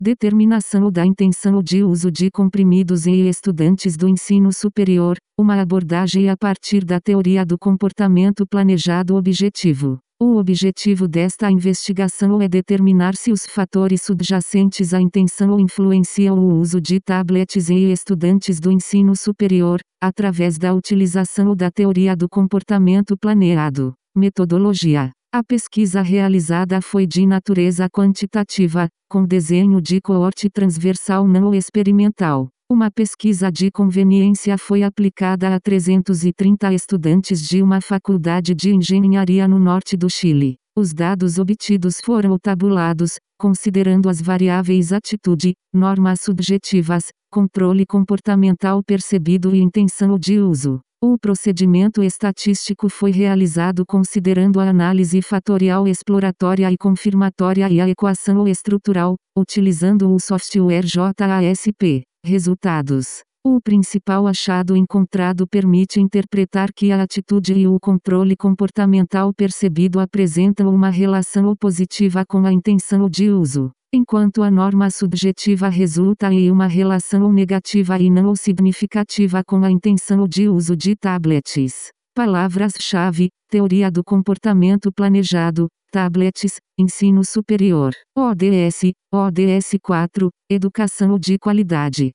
Determinação da intenção de uso de comprimidos em estudantes do ensino superior, uma abordagem a partir da teoria do comportamento planejado objetivo. O objetivo desta investigação é determinar se os fatores subjacentes à intenção influenciam o uso de tablets em estudantes do ensino superior, através da utilização da teoria do comportamento planeado. Metodologia. A pesquisa realizada foi de natureza quantitativa, com desenho de coorte transversal não experimental. Uma pesquisa de conveniência foi aplicada a 330 estudantes de uma faculdade de engenharia no norte do Chile. Os dados obtidos foram tabulados, considerando as variáveis atitude, normas subjetivas, controle comportamental percebido e intenção de uso. O procedimento estatístico foi realizado considerando a análise fatorial exploratória e confirmatória e a equação estrutural, utilizando o software JASP. Resultados. O principal achado encontrado permite interpretar que a atitude e o controle comportamental percebido apresentam uma relação positiva com a intenção de uso, enquanto a norma subjetiva resulta em uma relação negativa e não significativa com a intenção de uso de tablets. Palavras-chave: teoria do comportamento planejado, tablets, ensino superior. ODS 4, educação de qualidade.